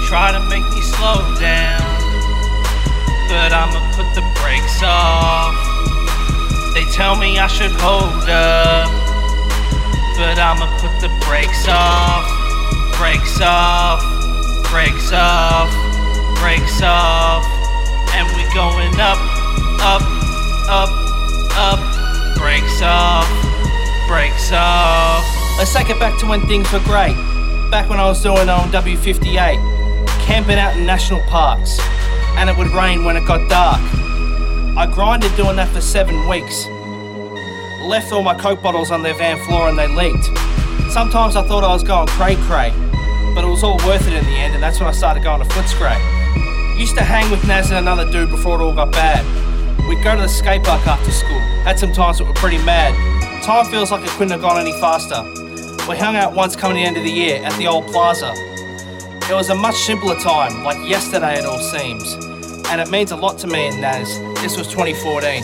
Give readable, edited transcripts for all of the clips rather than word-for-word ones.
try to make me slow down, but I'ma put the brakes off. They tell me I should hold up, but I'ma put the brakes off. Brakes off, brakes off, brakes off. And we going up, up, up, up. Brakes off, brakes off. Let's take it back to when things were great. Back when I was doing on W58, camping out in national parks, and it would rain when it got dark. I grinded doing that for 7 weeks. Left all my Coke bottles on their van floor and they leaked. Sometimes I thought I was going cray-cray, but it was all worth it in the end, and that's when I started going to Footscray. Used to hang with Naz and another dude before it all got bad. We'd go to the skate park after school. Had some times that were pretty mad. Time feels like it couldn't have gone any faster. We hung out once coming the end of the year at the old plaza. It was a much simpler time, like yesterday it all seems. And it means a lot to me and Naz. This was 2014.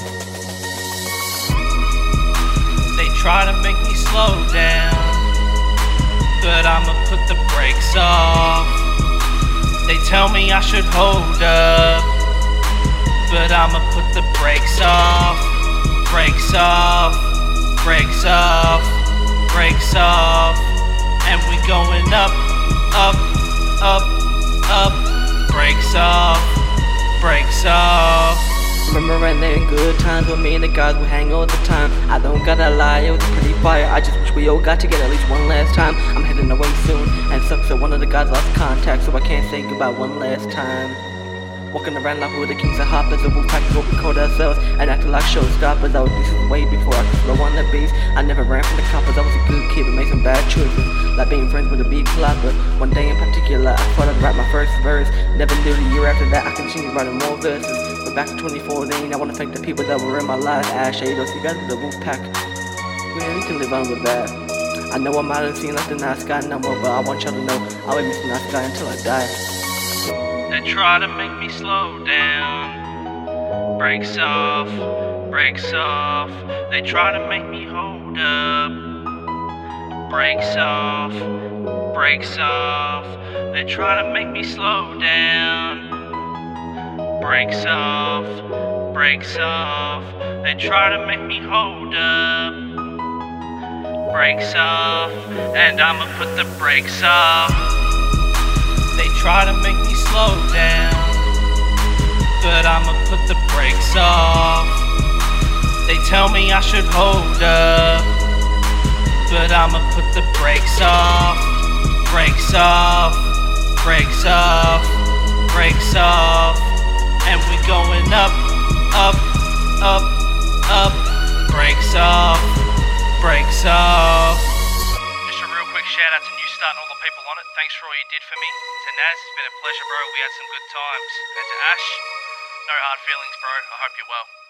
They try to make me slow down, but I'ma put the brakes off. They tell me I should hold up, but I'ma put the brakes off. Brakes off, brakes off, brakes off. And we going up, up, up, up. Brakes off, brakes off. Remembering them good times when me and the guys would hang all the time. I don't gotta lie, it was pretty fire. I just wish we all got together at least one last time. I'm heading away soon, and it sucks that one of the guys lost contact, so I can't say goodbye one last time. Walking around like we're the kings of hoppers, the Wolfpack is what we called ourselves, and acting like showstoppers. This is way before I could slow on the beats. I never ran from the coppers, I was a good kid but made some bad choices, like being friends with a beat flopper. One day in particular, I thought I'd write my first verse. Never knew the year after that I continued writing more verses. But back in 2014, I wanna thank the people that were in my life. Ash, Ados, you guys with the Wolfpack. Man, we can live on with that. I know I might have seen like the nice guy no more, but I want y'all to know I will miss the nice guy until I die. They try to make me slow down. Brakes off, brakes off. They try to make me hold up. Brakes off, brakes off. They try to make me slow down. Brakes off, brakes off. They try to make me hold up. Brakes off, and I'ma put the brakes off. They try to make me slow down, but I'ma put the brakes off. They tell me I should hold up, but I'ma put the brakes off. Brakes off, brakes off, brakes off. And we going up, up, up, up. Brakes off, brakes off. Just a real quick shout out to New Start and all the people on it. Thanks for all you did for me. To Naz, it's been a pleasure, bro. We had some good times. And to Ash, no hard feelings, bro. I hope you're well.